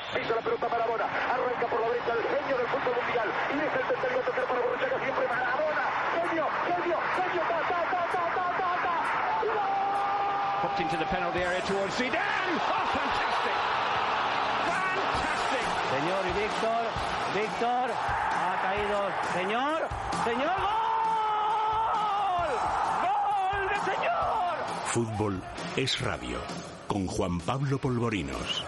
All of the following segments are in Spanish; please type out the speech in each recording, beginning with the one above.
Pisa la pelota Maradona. Arranca por la derecha el genio del fútbol mundial. Y deja el tercero para Borruchaga. Siempre Maradona. Genio. Popped into the penalty area towards Zidane. Oh, fantastic. Señor y Víctor, ha caído. Señor, ¡gol de señor! Fútbol es radio, con Juan Pablo Polvorinos.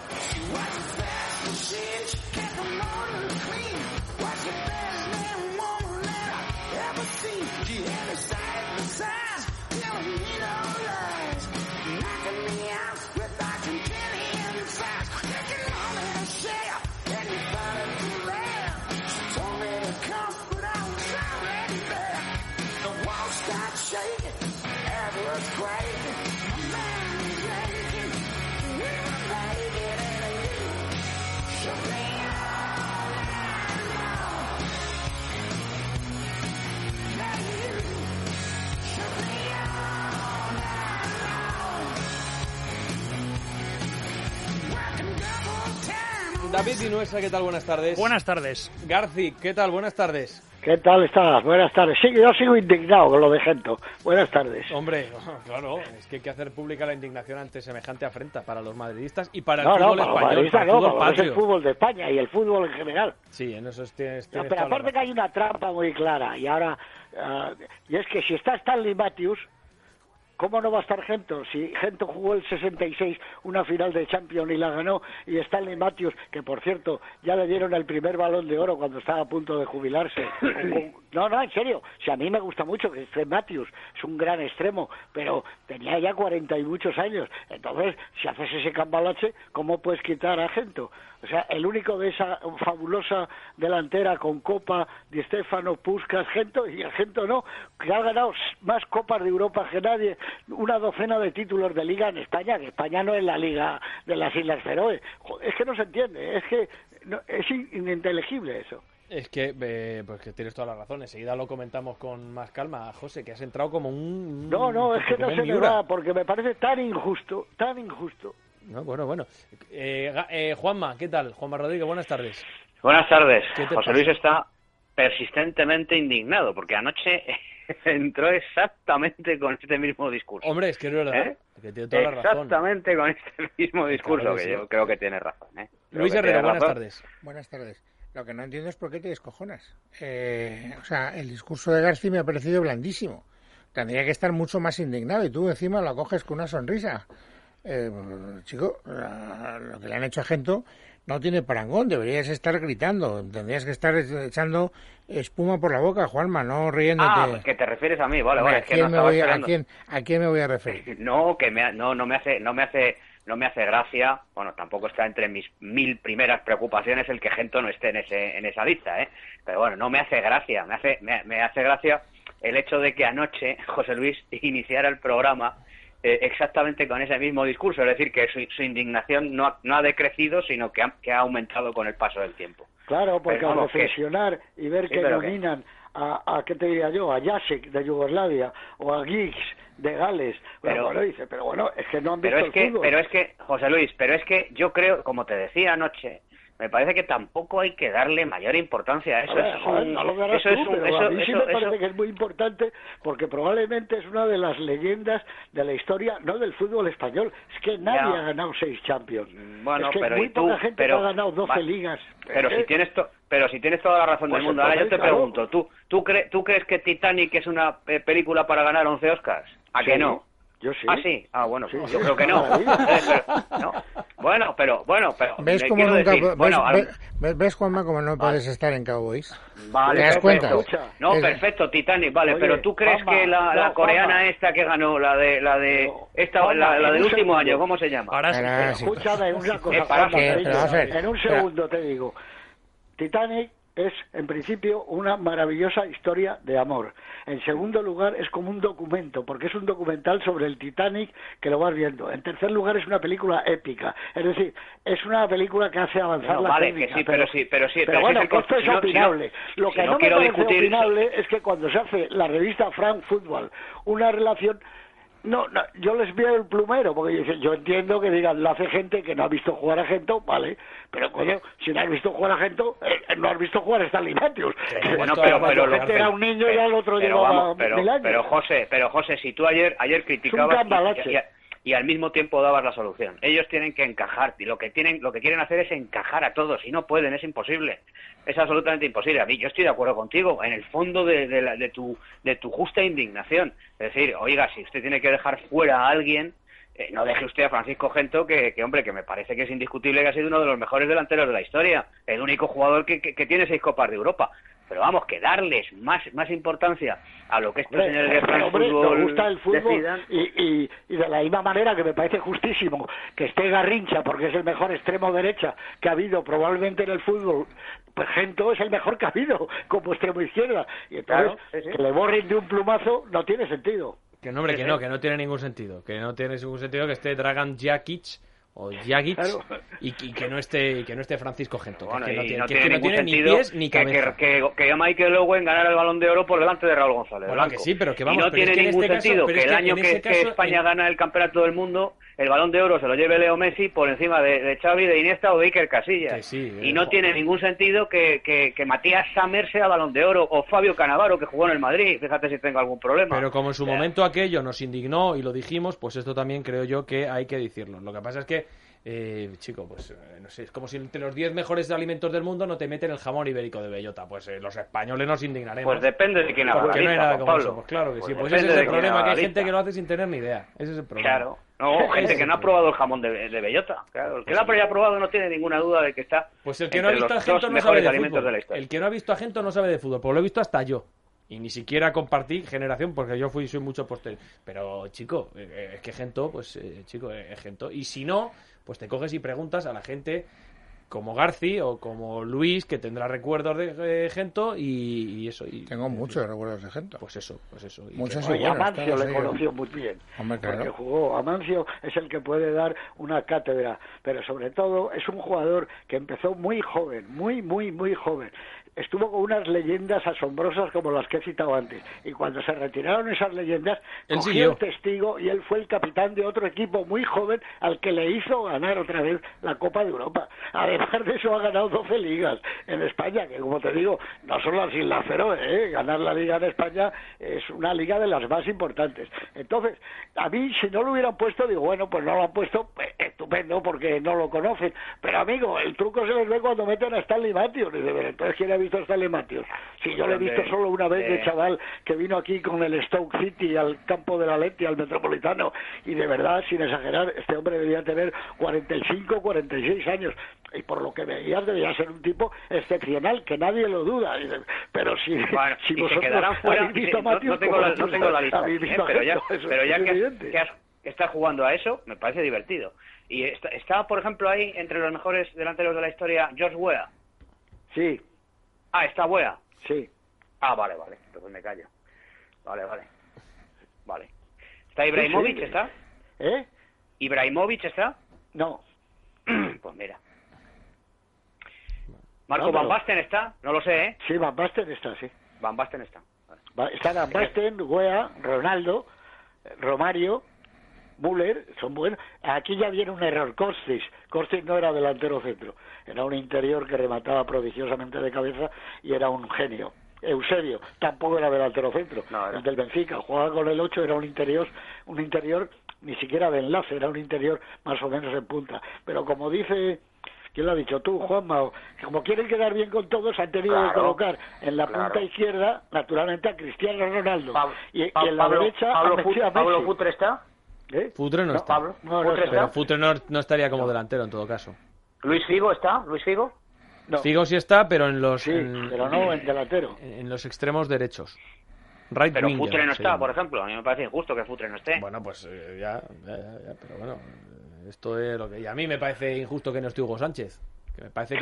David Vinuesa, ¿qué tal? Buenas tardes. Buenas tardes. Garci, ¿qué tal? Buenas tardes. ¿Qué tal estás? Buenas tardes. Sí, yo sigo indignado con lo de Gento. Buenas tardes. Hombre, claro, es que hay que hacer pública la indignación ante semejante afrenta para los madridistas y para el fútbol español. Para el fútbol de España y el fútbol en general. Sí, en eso tienes pero aparte que hay una trampa muy clara y ahora y es que si está Stanley Matthews, ¿cómo no va a estar Gento? Si Gento jugó el 66 una final de Champions y la ganó, y Stanley Matthews, que por cierto ya le dieron el primer Balón de Oro cuando estaba a punto de jubilarse. No, en serio, si a mí me gusta mucho que esté Matthews, es un gran extremo, pero tenía ya 40 y muchos años. Entonces, si haces ese cambalache, ¿cómo puedes quitar a Gento? O sea, el único de esa fabulosa delantera con Copa, Di Stéfano, Puskás, Gento, y el Gento no, que ha ganado más Copas de Europa que nadie, una docena de títulos de Liga en España, que España no es la Liga de las Islas Feroe. Es que no se entiende, es que es ininteligible eso. Es que, pues que tienes toda la razón. Enseguida lo comentamos con más calma, José, que has entrado como un... No, es que no se me va, porque me parece tan injusto. No, bueno. Juanma, ¿qué tal? Juanma Rodríguez, buenas tardes. Buenas tardes. José pasa? Luis está persistentemente indignado, porque anoche entró exactamente con este mismo discurso. Hombre, es que es verdad, que tiene toda la razón. Exactamente con este mismo discurso, claro que yo creo que tiene razón. Luis Herrera, buenas tardes. Buenas tardes. Lo que no entiendo es por qué te descojonas. O sea, el discurso de García me ha parecido blandísimo. Tendría que estar mucho más indignado y tú encima lo coges con una sonrisa. Chico, lo que le han hecho a Gento no tiene parangón, deberías estar gritando, tendrías que estar echando espuma por la boca, Juanma, no riéndote. Que te refieres a mí, vale, Hombre, es que no estaba esperando. ¿A quién me voy a referir? No, no me hace gracia, bueno, tampoco está entre mis 1000 primeras preocupaciones el que Gento no esté en esa lista, pero bueno, no me hace gracia, me hace gracia el hecho de que anoche José Luis iniciara el programa exactamente con ese mismo discurso, es decir, que su indignación no ha decrecido, sino que ha aumentado con el paso del tiempo. Claro, porque al reflexionar y ver que nominan a ¿qué te diría yo? A Jacek de Yugoslavia o a Giggs de Gales, pero bueno, es que no han visto el fútbol. Pero es que, José Luis, yo creo, como te decía anoche, me parece que tampoco hay que darle mayor importancia a eso. A mí sí me parece que es muy importante, porque probablemente es una de las leyendas de la historia, no del fútbol español. Es que nadie ha ganado 6 Champions. Bueno, es que pero muy poca gente ha ganado 12 ligas. Pero si tienes toda la razón del mundo. Ahora yo te pregunto, ¿tú crees que Titanic es una película para ganar 11 Oscars? ¿A que no? Yo sí. ¿Ah, sí? Ah, bueno, sí, yo creo que no. Pero ¿Ves cómo nunca ves, Juanma, cómo no puedes estar en Cowboys? Vale, ¿te das cuenta? No, perfecto, Titanic, vale. Oye, pero ¿tú crees que la coreana esta que ganó, la del último año, ¿cómo se llama? Escúchame una cosa, en un segundo te digo. Titanic es, en principio, una maravillosa historia de amor. En segundo lugar, es como un documento, porque es un documental sobre el Titanic que lo vas viendo. En tercer lugar, es una película épica. Es decir, es una película que hace avanzar la técnica. Pero bueno, esto es opinable. Lo que no me parece opinable es que cuando se hace la revista Frank Football una relación No, yo les veo el plumero, porque yo entiendo que digan, lo hace gente que no ha visto jugar a Gento, vale, pero coño, si no has visto jugar a Gento, no has visto jugar a Stanley Matthews. Bueno, pero Gento era un niño y al otro llevaba 1000 años. Pero José, si tú ayer criticabas y al mismo tiempo dabas la solución. Ellos tienen que encajar, y lo que quieren hacer es encajar a todos, y no pueden, es imposible. Es absolutamente imposible. A mí, yo estoy de acuerdo contigo, en el fondo de tu justa indignación. Es decir, oiga, si usted tiene que dejar fuera a alguien, no deje usted a Francisco Gento, que hombre, que me parece que es indiscutible que ha sido uno de los mejores delanteros de la historia, el único jugador que tiene 6 Copas de Europa. Pero vamos, que darles más importancia a lo que estos señores de France Football nos gusta el fútbol y de la misma manera que me parece justísimo que esté Garrincha, porque es el mejor extremo derecha que ha habido probablemente en el fútbol, pues Gento es el mejor que ha habido como extremo izquierda, y entonces claro, que le borren de un plumazo no tiene sentido. Que no, hombre, que no tiene ningún sentido, que esté Dragan Jakic o Jagic, claro. y que no esté Francisco Gento, bueno, que no tiene ningún sentido ni pies ni cabeza. Que Michael Owen ganara el Balón de Oro por delante de Raúl González. Bueno, que sí, pero que vamos, y no tiene ningún sentido que el año que España gana el campeonato del mundo, el Balón de Oro se lo lleve Leo Messi por encima de Xavi, de Iniesta o de Iker Casillas. Y no tiene ningún sentido que Matías Sammer sea Balón de Oro, o Fabio Cannavaro, que jugó en el Madrid. Fíjate si tengo algún problema. Pero como en su momento aquello nos indignó y lo dijimos, pues esto también creo yo que hay que decirlo. Lo que pasa es que chico, pues no sé, es como si entre los 10 mejores alimentos del mundo no te meten el jamón ibérico de bellota. Pues los españoles nos indignaremos. Pues depende de quién haga la lista, Juan Pablo. Pues claro que sí, pues ese es el problema, que hay gente que lo hace sin tener ni idea. Ese es el problema. Claro, no, gente que no ha probado el jamón de bellota. Claro, el que lo haya probado no tiene ninguna duda de que está. Pues el que no ha visto a Gento no sabe de fútbol. El que no ha visto a Gento no sabe de fútbol, pues lo he visto hasta yo. Y ni siquiera compartí generación porque yo soy mucho posterior. Pero, chico, es que Gento, pues, es Gento. Y si no, pues te coges y preguntas a la gente como Garci o como Luis, que tendrá recuerdos de Gento y eso. Y tengo muchos recuerdos de Gento. Pues eso. Muchos y Amancio le conoció muy bien. Hombre, claro. Porque jugó. Amancio es el que puede dar una cátedra. Pero sobre todo es un jugador que empezó muy joven, muy joven. Estuvo con unas leyendas asombrosas como las que he citado antes, y cuando se retiraron esas leyendas cogió el testigo y él fue el capitán de otro equipo muy joven al que le hizo ganar otra vez la Copa de Europa. Además de eso ha ganado 12 ligas en España, que como te digo, no son las Islas Feroe, ganar la liga en España es una liga de las más importantes. Entonces, a mí si no lo hubieran puesto, digo, bueno, pues no lo han puesto, pues, estupendo, porque no lo conocen, pero amigo, el truco se les ve cuando meten a Stanley Matthews, entonces ¿quién ha visto a Stanley Matthews? Si yo lo he visto solo una vez de chaval que vino aquí con el Stoke City al campo de la Leti, al Metropolitano, y de verdad, sin exagerar, este hombre debería tener 45, 46 años, y por lo que veías debería ser un tipo excepcional, que nadie lo duda, pero si vosotros quedarán fuera, habéis visto a Matthews, no tengo la lista, pero ya que estás jugando a eso, me parece divertido. Y está, por ejemplo, ahí entre los mejores delanteros de la historia George Weah. Sí. Ah, ¿está Weah? Sí. Ah, vale, entonces me callo. Vale. ¿Está Ibrahimovic, sí. está? ¿Ibrahimovic está? No. Pues mira. ¿Marco Van Basten está? No lo sé, Sí, Van Basten está, sí. Van Basten está. Vale. Está Van Basten, Weah, Ronaldo, Romario, Müller, son buenos. Aquí ya viene un error. Kostic no era delantero centro, era un interior que remataba prodigiosamente de cabeza y era un genio. Eusebio tampoco era delantero centro, el del Benfica, jugaba con el 8, era un interior ni siquiera de enlace, era un interior más o menos en punta. Pero como dice, ¿quién lo ha dicho? Tú, Juanma, que como quieren quedar bien con todos, han tenido que colocar en la punta izquierda, naturalmente, a Cristiano Ronaldo. Y en la derecha a Messi. ¿Pablo Futre está? Futre no está. Pablo, pero Futre no estaría como delantero en todo caso. ¿Luis Figo está? No. Figo sí está, pero en los pero no en delantero. En los extremos derechos. Pero Futre no está, por ejemplo. A mí me parece injusto que Futre no esté. Bueno, pues ya, pero bueno, esto es lo que... Y a mí me parece injusto que no esté Hugo Sánchez. Que me parece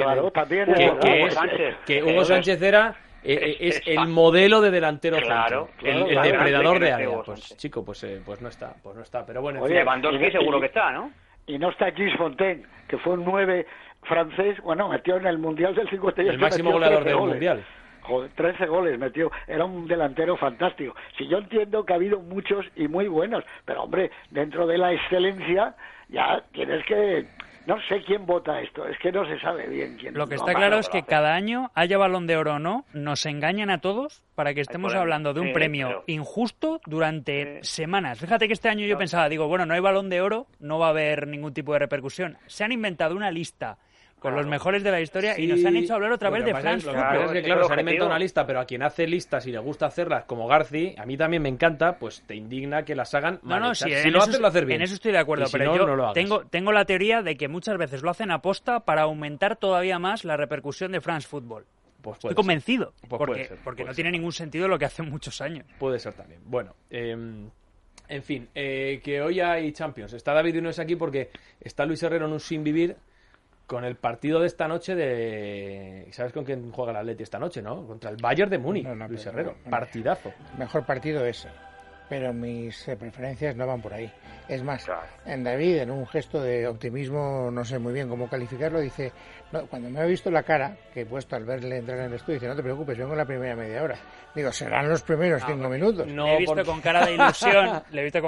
que Hugo Sánchez era... es el modelo de delantero centro, el depredador de área. Pues chico, pues no está, pero bueno. Lewandowski seguro que está, ¿no? Y no está Gilles Fontaine, que fue un 9 francés, bueno, metió en el Mundial del 58. El máximo goleador del Mundial. Joder, 13 goles metió, era un delantero fantástico. Si yo entiendo que ha habido muchos y muy buenos, pero hombre, dentro de la excelencia ya tienes que... No sé quién vota esto, es que no se sabe bien quién. Lo que está claro es que cada año, haya Balón de Oro o no, nos engañan a todos para que estemos hablando de un premio injusto durante semanas. Fíjate que este año yo pensaba, digo, bueno, no hay Balón de Oro, no va a haber ningún tipo de repercusión. Se han inventado una lista con los mejores de la historia y nos han hecho hablar otra vez de France Football. Es que claro, se han inventado una lista, pero a quien hace listas y le gusta hacerlas, como Garci, a mí también me encanta, pues te indigna que las hagan mal hechas. Si lo haces, lo haces bien. En eso estoy de acuerdo, pero no, yo no lo hagas. tengo la teoría de que muchas veces lo hacen aposta para aumentar todavía más la repercusión de France Football. Pues estoy convencido, pues porque no tiene ningún sentido lo que hace muchos años. Puede ser también. Bueno, en fin, que hoy hay Champions. Está David Unos aquí porque está Luis Herrero en un sin vivir con el partido de esta noche de... ¿Sabes con quién juega el Atleti esta noche, no? Contra el Bayern de Múnich, Luis Herrero. Partidazo. Mejor partido ese. Pero mis preferencias no van por ahí. Es más, en David, en un gesto de optimismo, no sé muy bien cómo calificarlo, dice, no, cuando me ha visto la cara, que he puesto al verle entrar en el estudio, dice, no te preocupes, vengo en la primera media hora. Digo, serán los primeros 5 minutos. No, le he visto con cara de ilusión,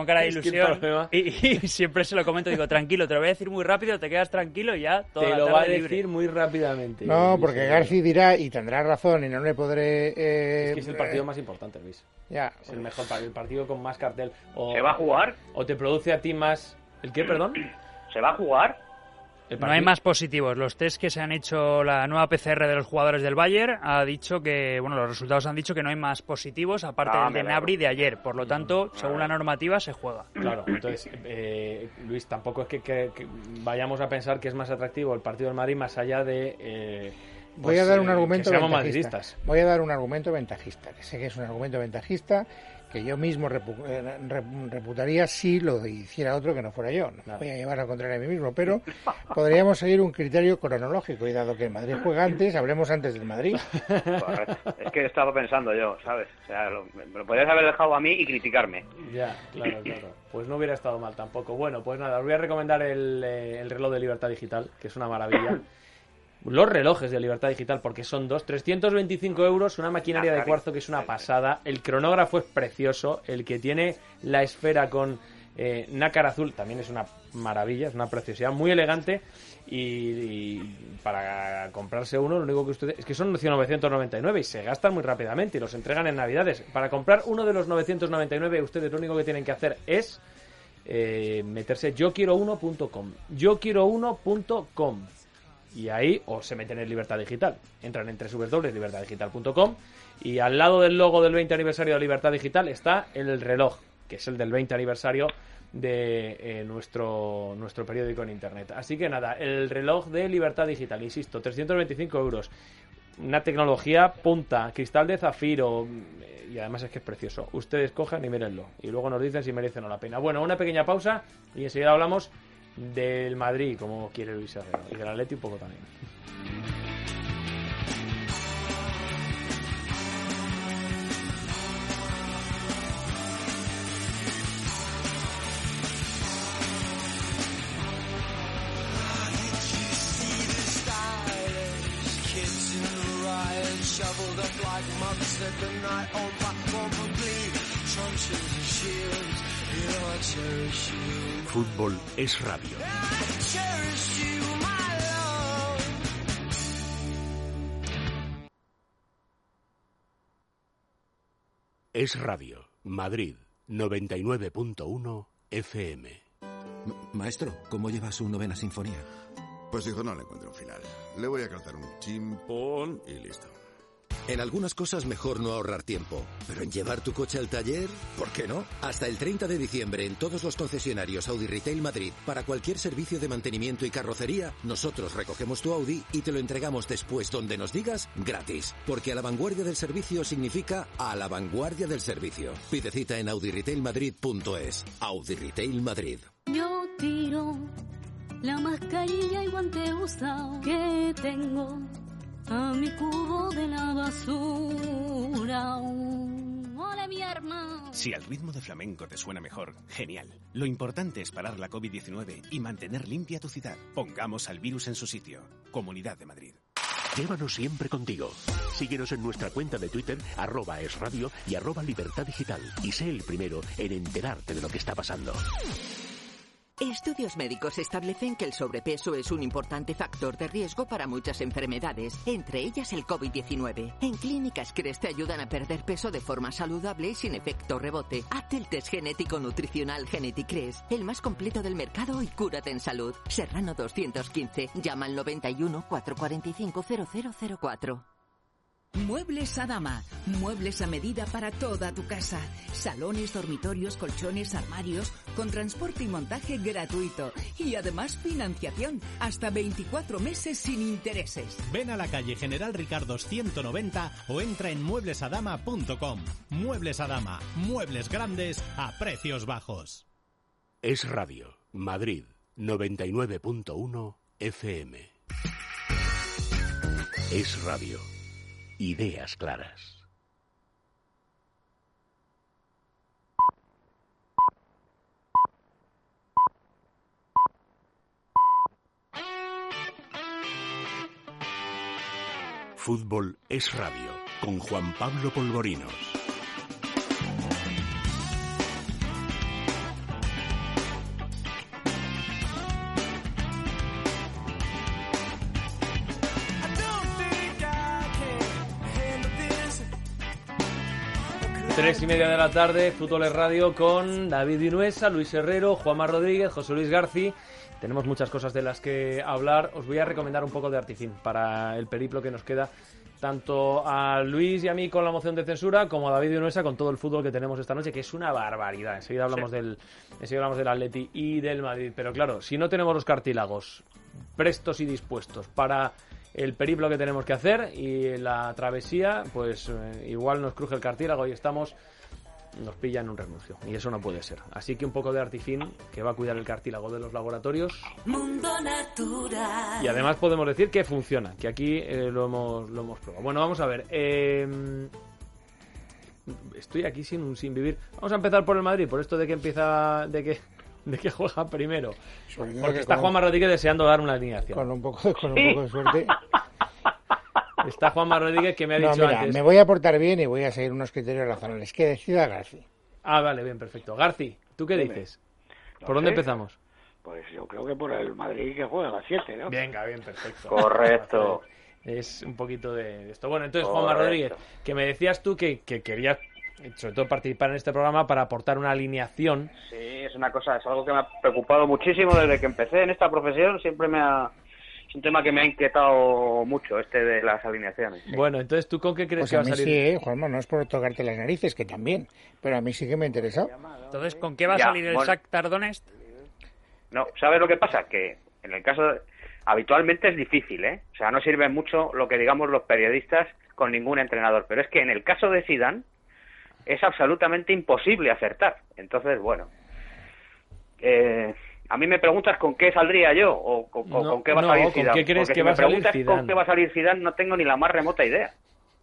y siempre se lo comento, digo, tranquilo, te lo voy a decir muy rápido, te quedas tranquilo y ya toda te la lo tarde va a libre. decir muy rápidamente. No, porque Garci dirá, y tendrá razón, y no le podré... es que es el partido más importante, Luis. Ya. Es el mejor partido, el partido con más cartel. ¿Se va a jugar? O te produce a ti más... ¿El qué, perdón? ¿Se va a jugar? No hay más positivos. Los test que se han hecho, la nueva PCR de los jugadores del Bayern ha dicho que, bueno, los resultados han dicho que no hay más positivos aparte del de Gnabry de ayer. Por lo tanto, según la normativa, se juega. Claro, entonces, Luis, tampoco es que vayamos a pensar que es más atractivo el partido del Madrid más allá de... Voy a dar un argumento ventajista. Voy a dar un argumento ventajista, que sé que es un argumento ventajista que yo mismo reputaría si lo hiciera otro que no fuera yo. No voy a llevar al contrario a mí mismo, pero podríamos seguir un criterio cronológico y dado que el Madrid juega antes, hablemos antes del Madrid. Correcto. Es que he estado pensando yo, ¿sabes? O sea, me lo podrías haber dejado a mí y criticarme. Ya, claro. Pues no hubiera estado mal tampoco. Bueno, pues nada, os voy a recomendar el reloj de Libertad Digital, que es una maravilla. Los relojes de Libertad Digital, porque son 325 euros, una maquinaria de cuarzo que es una pasada, el cronógrafo es precioso, el que tiene la esfera con nácar azul también es una maravilla, es una preciosidad, muy elegante, y para comprarse uno, lo único que ustedes... Es que son 999 y se gastan muy rápidamente y los entregan en Navidades. Para comprar uno de los 999, ustedes lo único que tienen que hacer es meterse yoquierouno.com, yoquierouno.com. Y ahí, o se meten en Libertad Digital, entran en www.libertaddigital.com y al lado del logo del 20 aniversario de Libertad Digital está el reloj, que es el del 20 aniversario de nuestro periódico en Internet. Así que nada, el reloj de Libertad Digital, insisto, 325 euros, una tecnología punta, cristal de zafiro, y además es que es precioso. Ustedes cojan y mírenlo, y luego nos dicen si merecen o la pena. Bueno, una pequeña pausa y enseguida hablamos del Madrid, como quiere Luis Herrero, y del Atleti un poco también. Fútbol es radio. Es radio. Madrid 99.1 FM. Maestro, ¿cómo lleva su 9ª sinfonía? Pues hijo, no le encuentro un final. Le voy a cantar un chimpón y listo. En algunas cosas mejor no ahorrar tiempo, pero en llevar tu coche al taller, ¿por qué no? Hasta el 30 de diciembre en todos los concesionarios Audi Retail Madrid, para cualquier servicio de mantenimiento y carrocería, nosotros recogemos tu Audi y te lo entregamos después donde nos digas gratis. Porque a la vanguardia del servicio significa a la vanguardia del servicio. Pide cita en audirailmadrid.es. Audi Retail Madrid. Yo tiro la mascarilla y guante usado que tengo a mi cubo de la basura. ¡Ole, mi hermano! Si al ritmo de flamenco te suena mejor, genial. Lo importante es parar la COVID-19 y mantener limpia tu ciudad. Pongamos al virus en su sitio. Comunidad de Madrid. Llévanos siempre contigo. Síguenos en nuestra cuenta de Twitter, @esradio y @libertaddigital. Y sé el primero en enterarte de lo que está pasando. Estudios médicos establecen que el sobrepeso es un importante factor de riesgo para muchas enfermedades, entre ellas el COVID-19. En Clínicas Cres te ayudan a perder peso de forma saludable y sin efecto rebote. Hazte el test genético nutricional GenetiCres, el más completo del mercado, y cúrate en salud. Serrano 215. Llama al 91 445 0004. Muebles Adama. Muebles a medida para toda tu casa. Salones, dormitorios, colchones, armarios, con transporte y montaje gratuito. Y además financiación, hasta 24 meses sin intereses. Ven a la calle General Ricardos 190 o entra en mueblesadama.com. Muebles Adama. Muebles grandes a precios bajos. Es Radio, Madrid, 99.1 FM. Es Radio. Ideas claras. Fútbol es Radio, con Juan Pablo Polvorinos. Tres y media de la tarde, Fútbol es Radio con David Vinuesa, Luis Herrero, Juanma Rodríguez, José Luis Garci. Tenemos muchas cosas de las que hablar. Os voy a recomendar un poco de Artifin para el periplo que nos queda, tanto a Luis y a mí con la moción de censura, como a David Vinuesa con todo el fútbol que tenemos esta noche, que es una barbaridad. Enseguida hablamos del Atleti y del Madrid. Pero claro, si no tenemos los cartílagos prestos y dispuestos para el periplo que tenemos que hacer y la travesía, pues igual nos cruje el cartílago y nos pilla en un renuncio, y eso no puede ser. Así que un poco de Artifin, que va a cuidar el cartílago de los laboratorios. Mundo Natural. Y además podemos decir que funciona, que aquí lo hemos probado. Bueno, vamos a ver. Estoy aquí sin vivir. Vamos a empezar por el Madrid, por esto de que juega primero. Porque está Juanma Rodríguez deseando dar una alineación. Con un poco de suerte. Está Juanma Rodríguez, que me ha dicho antes. Me voy a portar bien y voy a seguir unos criterios razonables. Que decida Garci. Ah, vale, bien, perfecto. Garci, ¿tú qué dices? ¿Por dónde empezamos? Pues yo creo que por el Madrid, que juega a las 7, ¿no? Venga, bien, perfecto. Correcto. Es un poquito de esto. Bueno, entonces, Juanma Rodríguez, que me decías tú que querías, sobre todo, participar en este programa para aportar una alineación. Sí, es algo que me ha preocupado muchísimo desde que empecé en esta profesión. Es un tema que me ha inquietado mucho, de las alineaciones. Sí. Bueno, entonces, ¿tú con qué crees que va a salir? Sí, Juanma, no es por tocarte las narices, que también, pero a mí sí que me ha interesado. Entonces, ¿con qué va a salir el Shakhtar Donetsk? No, ¿sabes lo que pasa? Que en el caso habitualmente es difícil, ¿eh? O sea, no sirve mucho lo que digamos los periodistas con ningún entrenador, pero es que en el caso de Zidane es absolutamente imposible acertar. Entonces, bueno, a mí me preguntas con qué saldría yo o con qué va a salir Zidane. ¿Con qué crees que va a salir Zidane? Con qué va a salir Zidane no tengo ni la más remota idea.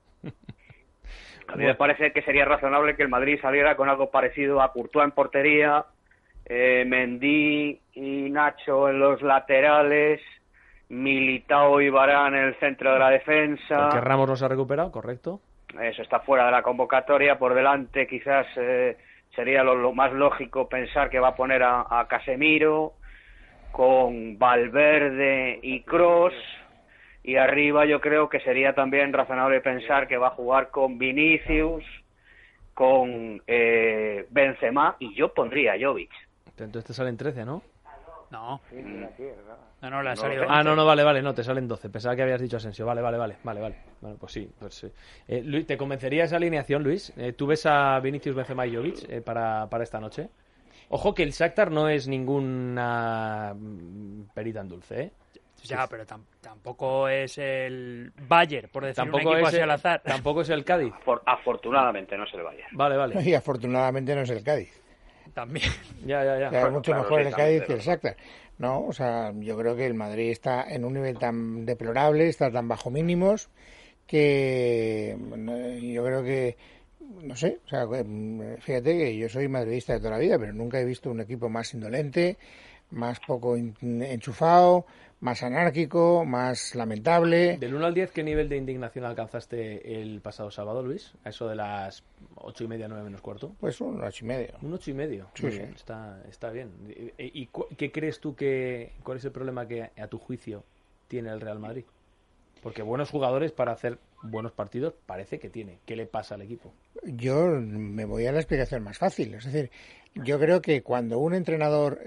A mí me parece que sería razonable que el Madrid saliera con algo parecido a Courtois en portería, Mendy y Nacho en los laterales, Militao y Varane en el centro de la defensa. Porque Ramos no se ha recuperado, correcto. Eso está fuera de la convocatoria. Por delante quizás sería lo más lógico pensar que va a poner a Casemiro con Valverde y Kroos, y arriba yo creo que sería también razonable pensar que va a jugar con Vinicius, con Benzema, y yo pondría a Jovic. Entonces te salen 13, ¿no? No. No, le ha salido. No, vale, no, te salen 12. Pensaba que habías dicho Asensio. Vale. Bueno, pues sí. Luis, ¿te convencería esa alineación, Luis? ¿Tú ves a Vinicius, Benzema y Jovic para esta noche? Ojo que el Shakhtar no es ninguna perita en dulce, ¿eh? Ya, pero tampoco es el Bayern, por decir un equipo así al azar. Tampoco es el Cádiz. Afortunadamente no es el Bayern. Vale. Y afortunadamente no es el Cádiz. También. Ya. Es mucho mejor el Cádiz que el Shakhtar. No, o sea, yo creo que el Madrid está en un nivel tan deplorable, está tan bajo mínimos, que yo creo que, no sé, o sea, fíjate que yo soy madridista de toda la vida, pero nunca he visto un equipo más indolente, más poco enchufado, más anárquico, más lamentable. Del 1 al 10, ¿qué nivel de indignación alcanzaste el pasado sábado, Luis? A eso de las 8:30, 9 menos cuarto. Pues un 8,5. Un 8,5. Sí, sí. Bien, está bien. ¿Y qué crees tú cuál es el problema que, a tu juicio, tiene el Real Madrid? Porque buenos jugadores para hacer buenos partidos parece que tiene. ¿Qué le pasa al equipo? Yo me voy a la explicación más fácil. Es decir, yo creo que cuando un entrenador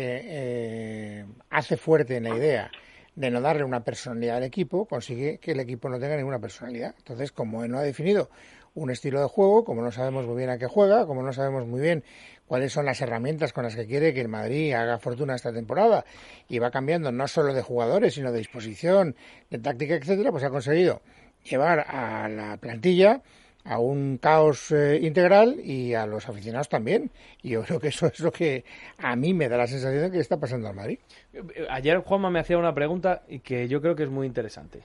se hace fuerte en la idea de no darle una personalidad al equipo, consigue que el equipo no tenga ninguna personalidad. Entonces, como él no ha definido un estilo de juego, como no sabemos muy bien a qué juega, como no sabemos muy bien cuáles son las herramientas con las que quiere que el Madrid haga fortuna esta temporada, y va cambiando no solo de jugadores, sino de disposición, de táctica, etcétera, pues ha conseguido llevar a la plantilla a un caos integral y a los aficionados también. Y yo creo que eso es lo que a mí me da la sensación de que está pasando al Madrid. Ayer Juanma me hacía una pregunta y que yo creo que es muy interesante,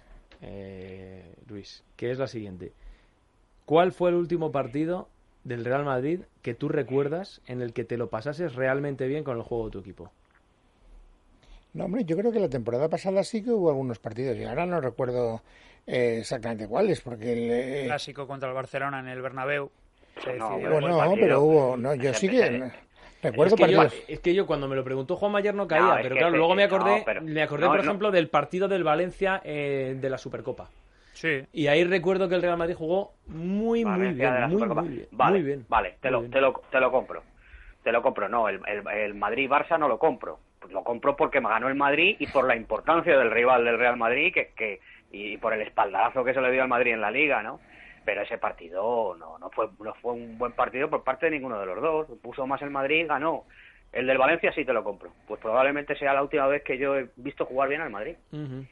Luis, que es la siguiente. ¿Cuál fue el último partido del Real Madrid que tú recuerdas en el que te lo pasases realmente bien con el juego de tu equipo? No, hombre, yo creo que la temporada pasada sí que hubo algunos partidos y ahora no recuerdo exactamente cuáles, porque el clásico contra el Barcelona en el Bernabéu se decidió. Bueno, pero hubo, no, yo sí que recuerdo partidos. Es que yo cuando me lo preguntó Juan ayer no caía, pero claro, luego me acordé, por ejemplo, del partido del Valencia de la Supercopa. Sí. Y ahí recuerdo que el Real Madrid jugó muy bien. Vale, te lo compro. Te lo compro. No, el Madrid-Barça no lo compro. Pues lo compro porque me ganó el Madrid y por la importancia del rival del Real Madrid y por el espaldarazo que se le dio al Madrid en la Liga, ¿no? Pero ese partido no fue un buen partido por parte de ninguno de los dos. Puso más el Madrid, ganó. El del Valencia sí te lo compro. Pues probablemente sea la última vez que yo he visto jugar bien al Madrid.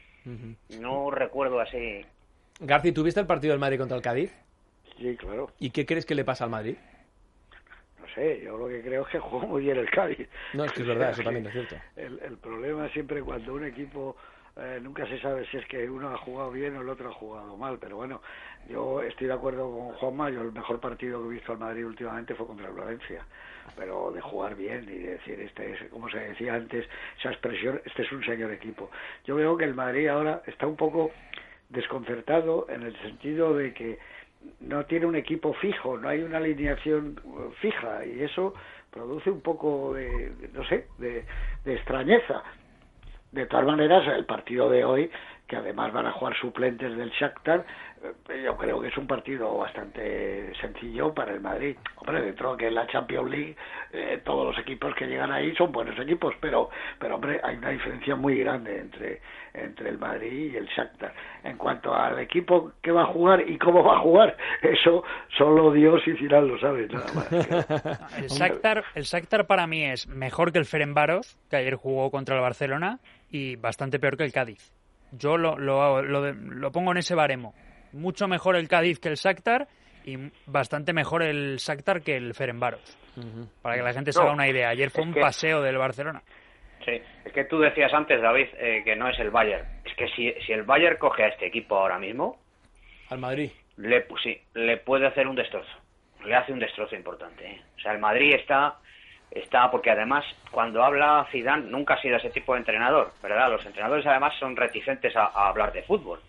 No recuerdo así. Garci, ¿tú viste el partido del Madrid contra el Cádiz? Sí, claro. ¿Y qué crees que le pasa al Madrid? No sé, yo lo que creo es que jugó muy bien el Cádiz. No, es que es verdad, eso también es cierto. El problema siempre cuando un equipo nunca se sabe si es que uno ha jugado bien o el otro ha jugado mal, pero bueno, yo estoy de acuerdo con Juanma. Yo el mejor partido que he visto al Madrid últimamente fue contra el Valencia, pero de jugar bien y de decir, este es, como se decía antes, esa expresión, este es un señor equipo. Yo veo que el Madrid ahora está un poco desconcertado en el sentido de que no tiene un equipo fijo, no hay una alineación fija, y eso produce un poco de extrañeza. De todas maneras, el partido de hoy, que además van a jugar suplentes del Shakhtar, yo creo que es un partido bastante sencillo para el Madrid. Hombre, dentro de que en la Champions League todos los equipos que llegan ahí son buenos equipos, pero hombre, hay una diferencia muy grande entre el Madrid y el Shakhtar. En cuanto al equipo que va a jugar y cómo va a jugar, eso solo Dios y Zidane lo sabe, nada más. El Shakhtar para mí es mejor que el Ferencváros, que ayer jugó contra el Barcelona, y bastante peor que el Cádiz. Yo lo pongo en ese baremo. Mucho mejor el Cádiz que el Shakhtar y bastante mejor el Shakhtar que el Ferencváros. Para que la gente se haga una idea. Ayer fue un paseo del Barcelona. Sí, es que tú decías antes, David, que no es el Bayern. Es que si el Bayern coge a este equipo ahora mismo... Al Madrid. Le puede hacer un destrozo. Le hace un destrozo importante. O sea, el Madrid está porque además cuando habla Zidane nunca ha sido ese tipo de entrenador, ¿verdad? Los entrenadores además son reticentes a hablar de fútbol.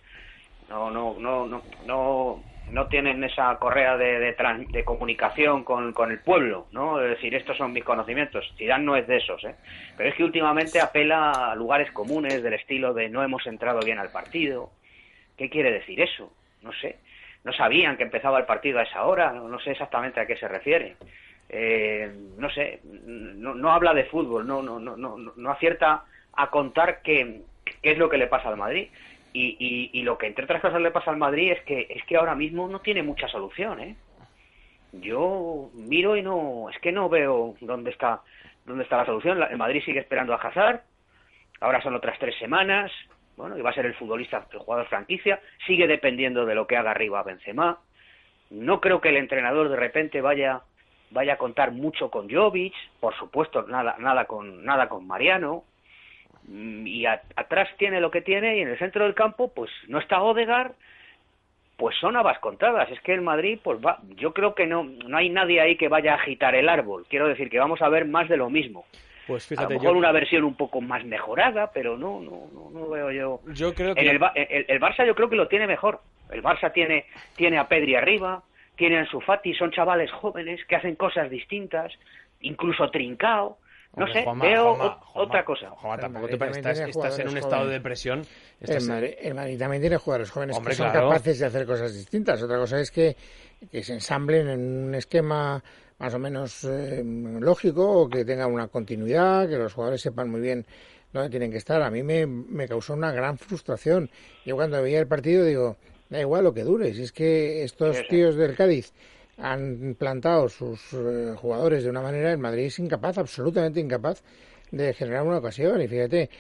No tienen esa correa de comunicación con el pueblo, ¿no? Es decir, estos son mis conocimientos. Zidane no es de esos, ¿eh? Pero es que últimamente apela a lugares comunes del estilo de no hemos entrado bien al partido. ¿Qué quiere decir eso? No sé. No sabían que empezaba el partido a esa hora. No sé exactamente a qué se refiere. No sé. No habla de fútbol. No acierta a contar qué es lo que le pasa al Madrid. Y lo que entre otras cosas le pasa al Madrid es que ahora mismo no tiene mucha solución, ¿eh? Yo miro y no veo dónde está la solución. El Madrid sigue esperando a Hazard. Ahora son otras 3 semanas. Bueno, y va a ser el jugador franquicia. Sigue dependiendo de lo que haga arriba Benzema. No creo que el entrenador de repente vaya a contar mucho con Jovic. Por supuesto, nada con Mariano. Y atrás tiene lo que tiene, y en el centro del campo pues no está Odegaard, pues son habas contadas. Es que el Madrid pues yo creo que no hay nadie ahí que vaya a agitar el árbol. Quiero decir que vamos a ver más de lo mismo. Pues fíjate, a lo mejor una versión un poco más mejorada, pero no veo yo. Yo creo que el Barça yo creo que lo tiene mejor. El Barça tiene a Pedri arriba, tiene a Ansu Fati, son chavales jóvenes que hacen cosas distintas, incluso Trincao. No sé, veo otra cosa. Tampoco te parece, estás en un estado de depresión. El Madrid también tiene jugadores jóvenes que son capaces de hacer cosas distintas. Otra cosa es que se ensamblen en un esquema más o menos lógico, o que tengan una continuidad, que los jugadores sepan muy bien dónde tienen que estar. A mí me causó una gran frustración. Yo cuando veía el partido digo, da igual lo que dure, si es que estos tíos del Cádiz han plantado sus jugadores de una manera, el Madrid es incapaz, absolutamente incapaz de generar una ocasión. Y fíjate,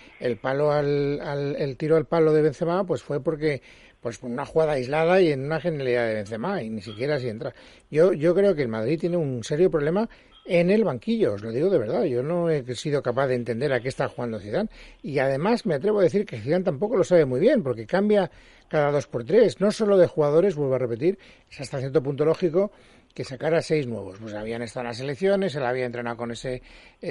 el tiro al palo de Benzema pues fue porque una jugada aislada y en una genialidad de Benzema, y ni siquiera si entra. Yo creo que el Madrid tiene un serio problema en el banquillo, os lo digo de verdad. Yo no he sido capaz de entender a qué está jugando Zidane, y además me atrevo a decir que Zidane tampoco lo sabe muy bien, porque cambia cada 2x3, no solo de jugadores, vuelvo a repetir, es hasta cierto punto lógico que sacara 6 nuevos. Pues habían estado en las selecciones, él había entrenado con ese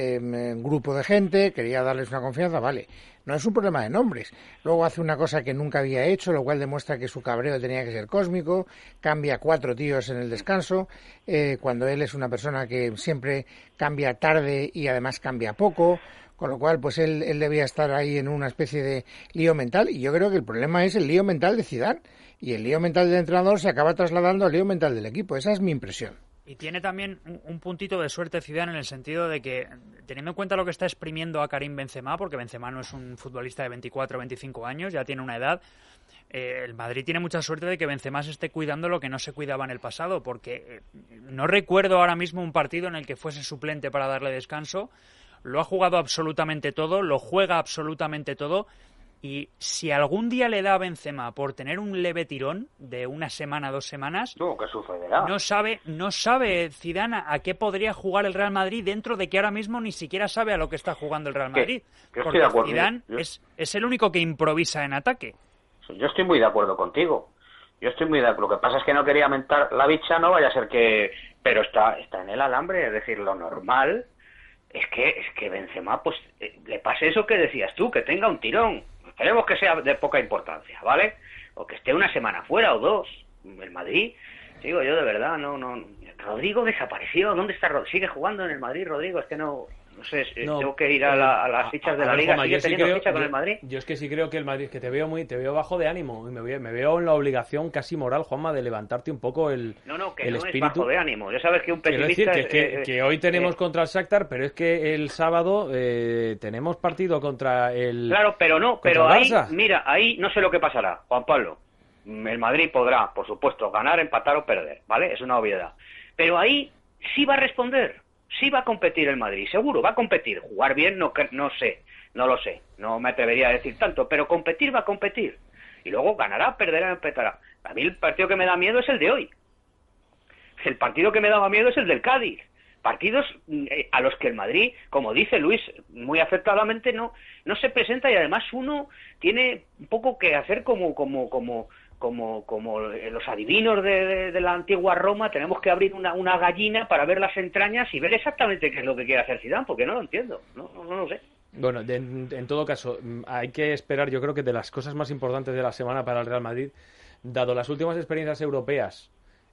grupo de gente, quería darles una confianza, vale. No es un problema de nombres. Luego hace una cosa que nunca había hecho, lo cual demuestra que su cabreo tenía que ser cósmico, cambia 4 tíos en el descanso, cuando él es una persona que siempre cambia tarde y además cambia poco, con lo cual pues él debía estar ahí en una especie de lío mental, y yo creo que el problema es el lío mental de Zidane, y el lío mental del entrenador se acaba trasladando al lío mental del equipo. Esa es mi impresión. Y tiene también un puntito de suerte Zidane en el sentido de que, teniendo en cuenta lo que está exprimiendo a Karim Benzema, porque Benzema no es un futbolista de 24 o 25 años, ya tiene una edad, el Madrid tiene mucha suerte de que Benzema se esté cuidando lo que no se cuidaba en el pasado, porque no recuerdo ahora mismo un partido en el que fuese suplente para darle descanso. Lo ha jugado absolutamente todo, lo juega absolutamente todo. Y si algún día le da a Benzema por tener un leve tirón de una semana, 2 semanas, que sucederá. No sabe Zidane a qué podría jugar el Real Madrid, dentro de que ahora mismo ni siquiera sabe a lo que está jugando el Real Madrid. Porque Zidane es el único que improvisa en ataque. Yo estoy muy de acuerdo contigo. Lo que pasa es que no quería mentar la bicha, no vaya a ser que... Pero está en el alambre, es decir, lo normal es que Benzema pues le pase eso que decías tú, que tenga un tirón. Esperemos que sea de poca importancia, ¿vale? O que esté una semana fuera o 2. El Madrid, digo yo de verdad, no. Rodrigo desapareció. ¿Dónde está Rodrigo? ¿Sigue jugando en el Madrid, Rodrigo? Es que no sé, tengo que ir a las fichas de la Liga. ¿Sigue teniendo ficha con el Madrid? Yo es que sí creo que el Madrid, que te veo bajo de ánimo, y me veo en la obligación casi moral, Juanma, de levantarte un poco el espíritu. Es bajo de ánimo. Ya sabes que un pesimista... Quiero decir que hoy tenemos contra el Shakhtar, pero es que el sábado tenemos partido contra el... Claro, pero ahí, mira, ahí no sé lo que pasará, Juan Pablo. El Madrid podrá, por supuesto, ganar, empatar o perder, ¿vale? Es una obviedad. Pero ahí sí va a responder. Sí va a competir el Madrid, seguro, va a competir. Jugar bien no sé, no lo sé, no me atrevería a decir tanto, pero competir va a competir. Y luego ganará, perderá, empatará. A mí el partido que me da miedo es el de hoy. El partido que me daba miedo es el del Cádiz. Partidos a los que el Madrid, como dice Luis, muy acertadamente no se presenta, y además uno tiene un poco que hacer como los adivinos de la antigua Roma. Tenemos que abrir una gallina para ver las entrañas y ver exactamente qué es lo que quiere hacer Zidane, porque no lo entiendo, no lo sé. Bueno, en todo caso, hay que esperar, yo creo que de las cosas más importantes de la semana para el Real Madrid, dado las últimas experiencias europeas,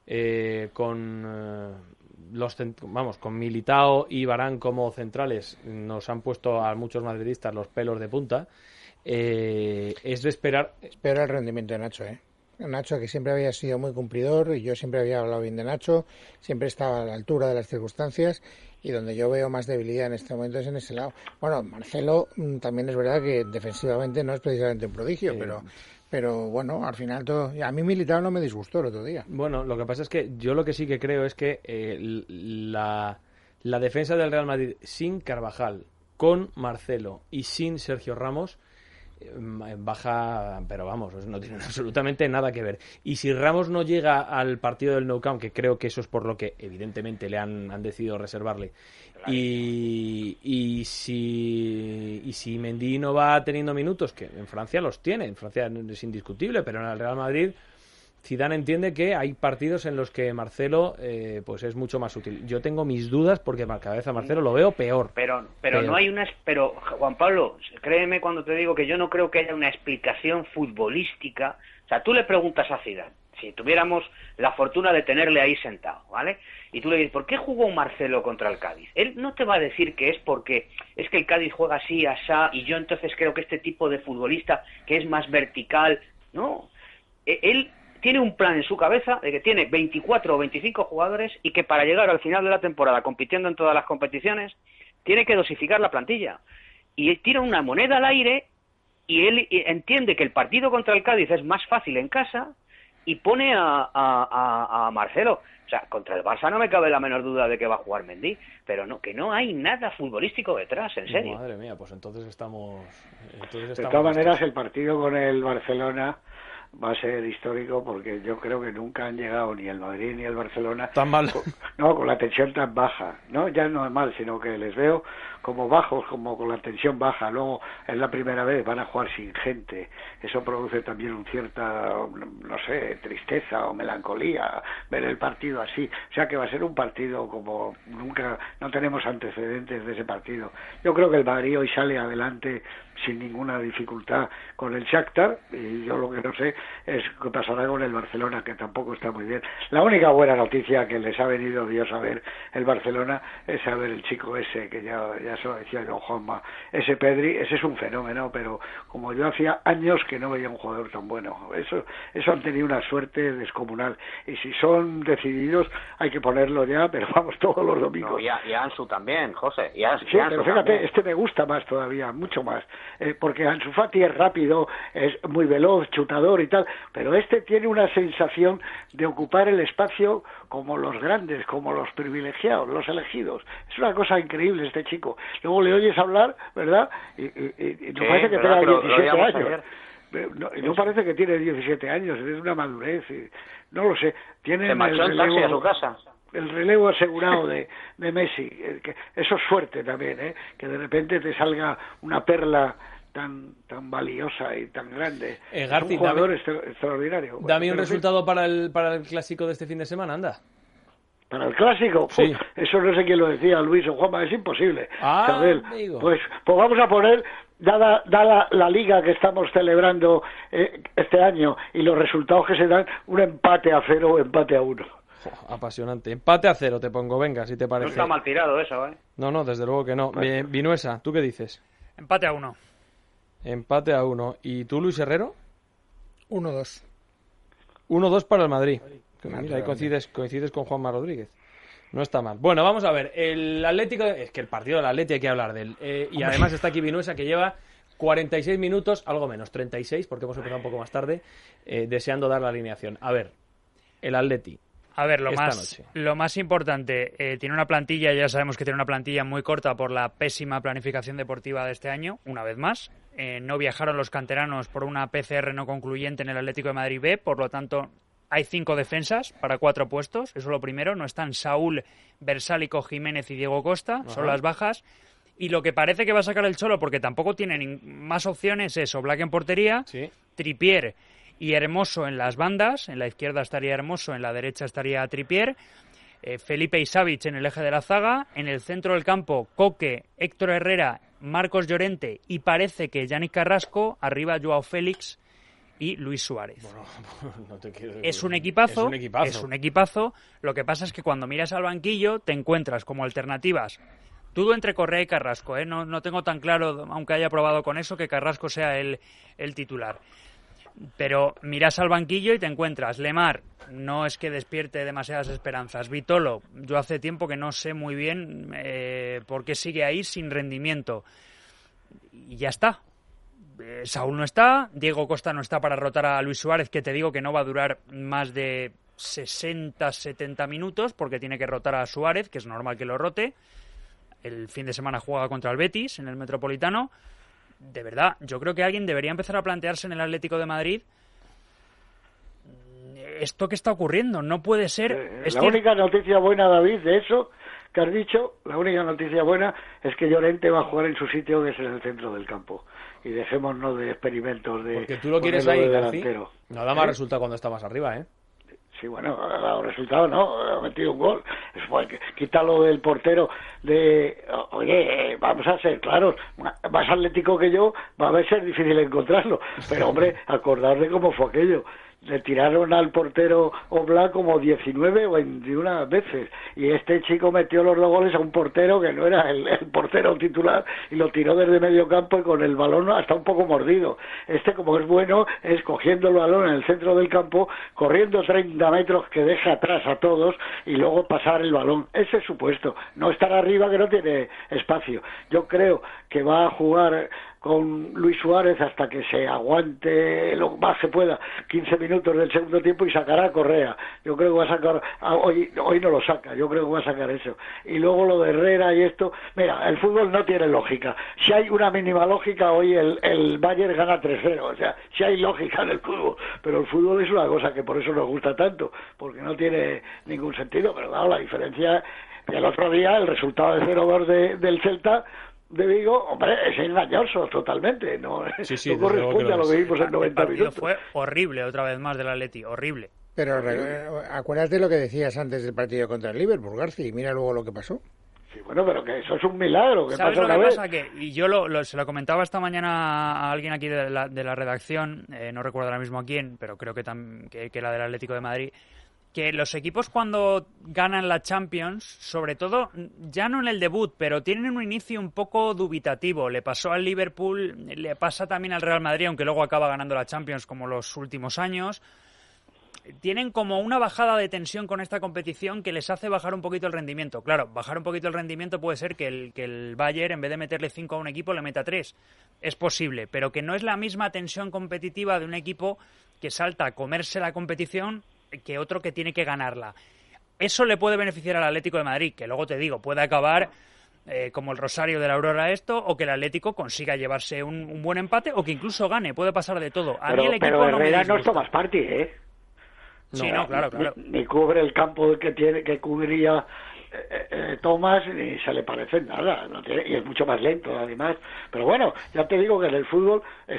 con Militao y Varane como centrales, nos han puesto a muchos madridistas los pelos de punta. Es de esperar. Espero el rendimiento de Nacho, Nacho, que siempre había sido muy cumplidor, y yo siempre había hablado bien de Nacho, siempre estaba a la altura de las circunstancias, y donde yo veo más debilidad en este momento es en ese lado. Bueno, Marcelo también es verdad que defensivamente no es precisamente un prodigio, sí. Pero bueno, al final todo... A mí Militao no me disgustó el otro día. Bueno, lo que pasa es que yo lo que sí que creo es que la defensa del Real Madrid sin Carvajal, con Marcelo y sin Sergio Ramos, baja, pero vamos, no tiene absolutamente nada que ver. Y si Ramos no llega al partido del Nou Camp, que creo que eso es por lo que evidentemente le han decidido reservarle, y si Mendy no va teniendo minutos, que en Francia los tiene, en Francia es indiscutible, pero en el Real Madrid Zidane entiende que hay partidos en los que Marcelo pues es mucho más útil. Yo tengo mis dudas porque cada vez a Marcelo lo veo peor. Pero no hay una... Pero, Juan Pablo, créeme cuando te digo que yo no creo que haya una explicación futbolística. O sea, tú le preguntas a Zidane, si tuviéramos la fortuna de tenerle ahí sentado, ¿vale? Y tú le dices, ¿por qué jugó Marcelo contra el Cádiz? Él no te va a decir que es porque es que el Cádiz juega así, asá, y yo entonces creo que este tipo de futbolista que es más vertical... No, él tiene un plan en su cabeza de que tiene 24 o 25 jugadores y que para llegar al final de la temporada compitiendo en todas las competiciones tiene que dosificar la plantilla. Y él tira una moneda al aire y él entiende que el partido contra el Cádiz es más fácil en casa y pone a Marcelo. O sea, contra el Barça no me cabe la menor duda de que va a jugar Mendy, pero no, que no hay nada futbolístico detrás, en serio. Madre mía, pues entonces estamos... De todas maneras, el partido con el Barcelona va a ser histórico porque yo creo que nunca han llegado ni el Madrid ni el Barcelona tan mal, con la tensión tan baja, no, ya no es mal, sino que les veo como bajos, como con la tensión baja. Luego es la primera vez, van a jugar sin gente, eso produce también un cierta, no sé, tristeza o melancolía ver el partido así, o sea que va a ser un partido como nunca, no tenemos antecedentes de ese partido. Yo creo que el Madrid hoy sale adelante sin ninguna dificultad con el Shakhtar, y yo lo que no sé es qué pasará con el Barcelona, que tampoco está muy bien. La única buena noticia que les ha venido Dios a ver el Barcelona es saber el chico ese, que ya se lo decía don Juanma, ese Pedri, ese es un fenómeno, pero como yo hacía años que no veía un jugador tan bueno. Eso han tenido una suerte descomunal, y si son decididos hay que ponerlo ya, pero vamos, todos los domingos. No, y Ansu también, José. Sí, pero fíjate, también. Este me gusta más todavía, mucho más, porque Ansu Fati es rápido, es muy veloz, chutador y tal, pero este tiene una sensación de ocupar el espacio como los grandes, como los privilegiados, los elegidos. Es una cosa increíble este chico. Luego le oyes hablar, ¿verdad? Y no parece que tenga 17 años. No parece que tiene 17 años, es una madurez. No lo sé. Tiene el relevo, a su casa. El relevo asegurado de Messi. Eso es suerte también, que de repente te salga una perla tan valiosa y tan grande. Garci, es un jugador extraordinario. Dame un resultado para el clásico de este fin de semana, anda. ¿Para el clásico? Sí. Eso no sé quién lo decía, Luis o Juanma, es imposible. Amigo. Pues vamos a poner, dada la liga que estamos celebrando este año y los resultados que se dan, un empate a 0 o empate a 1. Apasionante. Empate a 0 te pongo, venga, si te parece. No está mal tirado eso, No, desde luego que no. Vinuesa, ¿tú qué dices? Empate a 1. Empate a 1. ¿Y tú, Luis Herrero? 1-2. 1-2 para el Madrid. Mira, ahí coincides con Juanma Rodríguez. No está mal. Bueno, vamos a ver. El Atlético... Es que el partido del Atlético hay que hablar de él. Y además está aquí Vinuesa, que lleva 46 minutos, algo menos, 36, porque hemos empezado un poco más tarde, deseando dar la alineación. A ver, el Atleti. A ver, lo más importante, tiene una plantilla, ya sabemos que tiene una plantilla muy corta por la pésima planificación deportiva de este año, una vez más. No viajaron los canteranos por una PCR no concluyente en el Atlético de Madrid B, por lo tanto hay 5 defensas para 4 puestos, eso es lo primero. No están Saúl, Versálico, Jiménez y Diego Costa, son las bajas. Y lo que parece que va a sacar el Cholo, porque tampoco tiene más opciones, es Oblak en portería, Trippier y Hermoso en las bandas. En la izquierda estaría Hermoso, en la derecha estaría Trippier, Felipe y Savic en el eje de la zaga, en el centro del campo Coque, Héctor Herrera, Marcos Llorente y parece que Yannick Carrasco, arriba Joao Félix y Luis Suárez. Bueno, no te quiero decir. Es un equipazo. Lo que pasa es que cuando miras al banquillo te encuentras como alternativas. Dudo entre Correa y Carrasco, no tengo tan claro, aunque haya probado con eso, que Carrasco sea el titular. Pero miras al banquillo y te encuentras Lemar, no es que despierte demasiadas esperanzas. Vitolo, yo hace tiempo que no sé muy bien por qué sigue ahí sin rendimiento. Y ya está. Saúl no está, Diego Costa no está para rotar a Luis Suárez, que te digo que no va a durar más de 60-70 minutos, porque tiene que rotar a Suárez, que es normal que lo rote. El fin de semana juega contra el Betis en el Metropolitano. De verdad, yo creo que alguien debería empezar a plantearse en el Atlético de Madrid esto que está ocurriendo. No puede ser... única noticia buena, David, de eso que has dicho, la única noticia buena es que Llorente va a jugar en su sitio, que es en el centro del campo. y dejémonos de experimentos de... Porque tú lo quieres ahí, García. No da más resultado cuando está más arriba, ¿eh? Sí, bueno, ha dado resultado, ¿no? Ha metido un gol. Quítalo del portero de... Oye, vamos a ser claros, más atlético que yo, va a ser difícil encontrarlo. Pero, hombre, acordad de cómo fue aquello. Le tiraron al portero Oblak como 19 o 21 veces y este chico metió los 2 goles a un portero que no era el portero titular y lo tiró desde medio campo y con el balón hasta un poco mordido. Este, como es bueno, es cogiendo el balón en el centro del campo, corriendo 30 metros que deja atrás a todos y luego pasar el balón. Ese es su puesto, no estar arriba que no tiene espacio. Yo creo que va a jugar con Luis Suárez hasta que se aguante lo más que pueda 15 minutos del segundo tiempo y sacará a Correa. Yo creo que va a sacar, hoy no lo saca, yo creo que va a sacar eso. Y luego lo de Herrera y esto, mira, el fútbol no tiene lógica. Si hay una mínima lógica, hoy el Bayern gana 3-0, o sea, si hay lógica en el fútbol, pero el fútbol es una cosa que por eso nos gusta tanto, porque no tiene ningún sentido, pero claro, la diferencia, el otro día el resultado de 0-2 del Celta de Vigo, hombre, es engañoso totalmente, no corresponde a lo que vimos en 90 minutos. Fue horrible otra vez más del Atleti, horrible. Pero acuérdate lo que decías antes del partido contra el Liverpool, García, y mira luego lo que pasó. Sí, bueno, pero que eso es un milagro. ¿Sabes lo que pasa? Y yo se lo comentaba esta mañana a alguien aquí de la redacción, no recuerdo ahora mismo a quién, pero creo que era del Atlético de Madrid, que los equipos cuando ganan la Champions, sobre todo, ya no en el debut, pero tienen un inicio un poco dubitativo. Le pasó al Liverpool, le pasa también al Real Madrid, aunque luego acaba ganando la Champions como los últimos años. Tienen como una bajada de tensión con esta competición que les hace bajar un poquito el rendimiento. Claro, bajar un poquito el rendimiento puede ser que el Bayern, en vez de meterle 5 a un equipo, le meta 3. Es posible, pero que no es la misma tensión competitiva de un equipo que salta a comerse la competición que otro que tiene que ganarla. Eso le puede beneficiar al Atlético de Madrid, que luego te digo, puede acabar como el Rosario de la Aurora esto, o que el Atlético consiga llevarse un buen empate, o que incluso gane, puede pasar de todo. Pero Herrera no es Thomas Partey, ¿eh? Sí, no, claro. Ni cubre el campo que cubriría Thomas, ni se le parece nada, y es mucho más lento además, pero bueno, ya te digo que en el fútbol es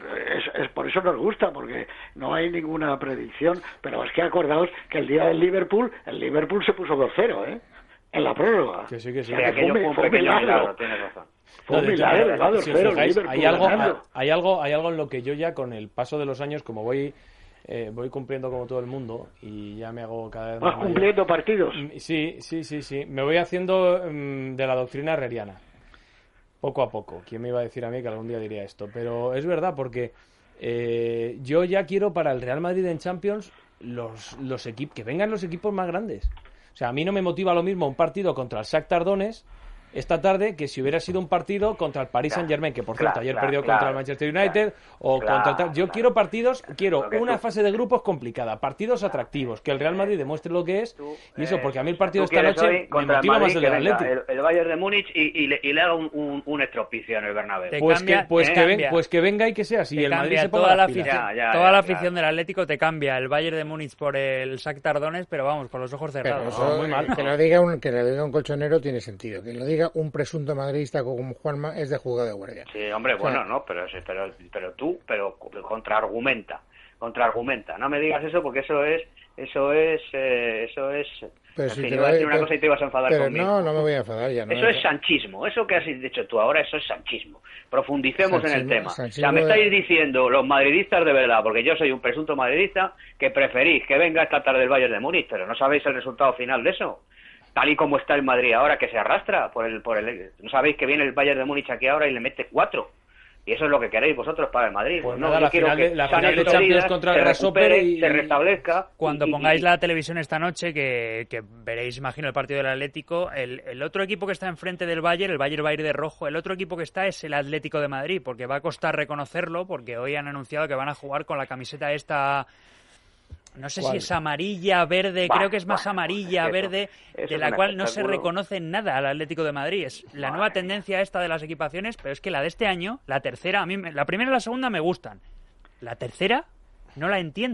por eso nos gusta, porque no hay ninguna predicción, pero es que acordaos que el día del Liverpool, el Liverpool se puso 2-0, en la prórroga. Que sí. Fue un milagro. Fue un milagro, hay algo en lo que yo ya con el paso de los años, como voy cumpliendo como todo el mundo y ya me hago cada vez más ¿Vas cumpliendo partidos? Sí. Me voy haciendo de la doctrina herreriana. Poco a poco. ¿Quién me iba a decir a mí que algún día diría esto? Pero es verdad, porque yo ya quiero para el Real Madrid en Champions los equipos, que vengan los equipos más grandes. O sea, a mí no me motiva lo mismo un partido contra el Shakhtar Donetsk esta tarde que si hubiera sido un partido contra el Paris Saint-Germain, que por cierto ayer perdió contra el Manchester United, quiero partidos, una fase de grupos complicada, partidos atractivos, que el Real Madrid demuestre lo que es, y eso, porque a mí el partido de esta noche me motiva más el del Atlético. El Bayern de Múnich y le haga un estropicio en el Bernabéu. Pues que venga y que sea así, el Madrid se ponga toda la afición del Atlético te cambia el Bayern de Múnich por el Shakhtar Donetsk, pero vamos, con los ojos cerrados. Eso, muy mal. Que lo diga un colchonero tiene sentido, que lo diga un presunto madridista como Juanma es de juzgado de guardia. Sí, hombre, bueno, no, pero tú contraargumenta. No me digas eso porque eso es. Pero si te iba a decir una cosa y te ibas a enfadar conmigo. No me voy a enfadar ya. Eso es sanchismo. Eso que has dicho tú ahora, eso es sanchismo. Profundicemos en el tema. O sea, me estáis diciendo los madridistas de verdad, porque yo soy un presunto madridista, que preferís que venga esta tarde el Bayern de Múnich, pero no sabéis el resultado final de eso. Tal y como está el Madrid ahora, que se arrastra por el no sabéis que viene el Bayern de Múnich aquí ahora y le mete 4. Y eso es lo que queréis vosotros para el Madrid. Pues no, nada, la final de Champions contra el Grasshopper se restablezca. Cuando pongáis la televisión esta noche, que veréis, imagino, el partido del Atlético, el otro equipo que está enfrente del Bayern, el Bayern va a ir de rojo, el otro equipo que está es el Atlético de Madrid, porque va a costar reconocerlo, porque hoy han anunciado que van a jugar con la camiseta esta... No sé si es amarilla, verde, creo que es más amarilla, verde, de la cual no se reconoce nada al Atlético de Madrid. Es la nueva tendencia esta de las equipaciones, pero es que la de este año, la tercera, a mí la primera y la segunda me gustan. La tercera no la entiendo.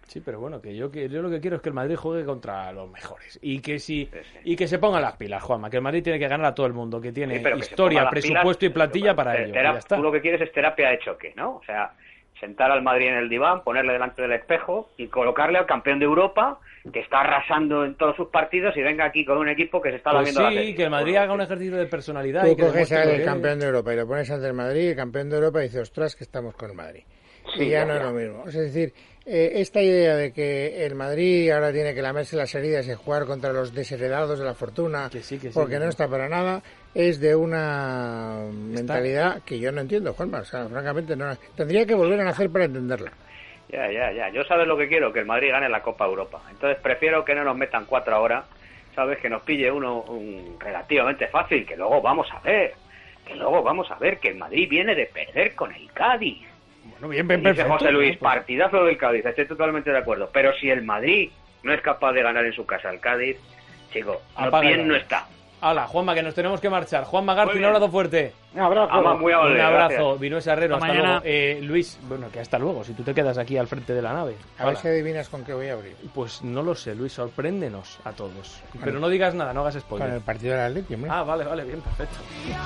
Sí, pero bueno, que yo lo que quiero es que el Madrid juegue contra los mejores y que y que se pongan las pilas, Juanma, que el Madrid tiene que ganar a todo el mundo, que tiene historia, presupuesto y plantilla para ello. Ya está. Tú lo que quieres es terapia de choque, ¿no? O sea, sentar al Madrid en el diván, ponerle delante del espejo y colocarle al campeón de Europa, que está arrasando en todos sus partidos, y venga aquí con un equipo que se está lamiendo la serie. Sí, que el Madrid haga un ejercicio de personalidad. Tú coges al campeón de Europa y lo pones ante el Madrid, y el campeón de Europa dice, ostras, que estamos con el Madrid. Sí, y ya no es lo mismo. Es decir, esta idea de que el Madrid ahora tiene que lamerse las heridas y jugar contra los desheredados de la fortuna, porque no está para nada, es de una mentalidad que yo no entiendo, Juanma. O sea, francamente, no tendría que volver a nacer para entenderla. Ya. Yo sabes lo que quiero, que el Madrid gane la Copa Europa. Entonces prefiero que no nos metan 4 ahora, sabes, que nos pille uno relativamente fácil, que luego vamos a ver que el Madrid viene de perder con el Cádiz. Bueno, bien, perfecto. Dice José Luis, partidazo del Cádiz, estoy totalmente de acuerdo. Pero si el Madrid no es capaz de ganar en su casa al Cádiz, chico, bien no está. Hala, Juanma, que nos tenemos que marchar. Juanma García, un abrazo fuerte. Un abrazo. Muy amable, un abrazo, gracias. Vinuesa Herrero, hasta luego. Luis, bueno, que hasta luego, si tú te quedas aquí al frente de la nave. A ver si adivinas con qué voy a abrir. Pues no lo sé, Luis, sorpréndenos a todos. Pero no digas nada, no hagas spoiler. Con el partido del Atleti, hombre. Ah, vale, bien, perfecto.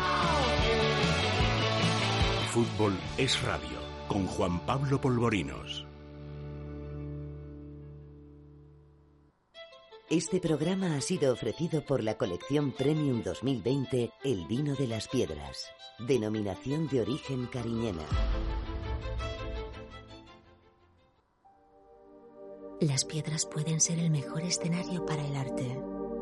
Fútbol es radio, con Juan Pablo Polvorinos. Este programa ha sido ofrecido por la colección Premium 2020 El Vino de las Piedras, denominación de origen cariñena. Las piedras pueden ser el mejor escenario para el arte.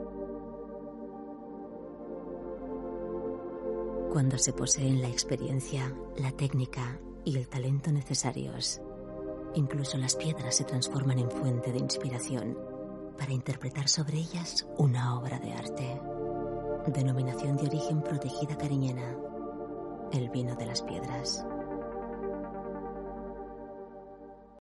Cuando se poseen la experiencia, la técnica y el talento necesarios, incluso las piedras se transforman en fuente de inspiración para interpretar sobre ellas una obra de arte. Denominación de origen protegida cariñena. El vino de las piedras.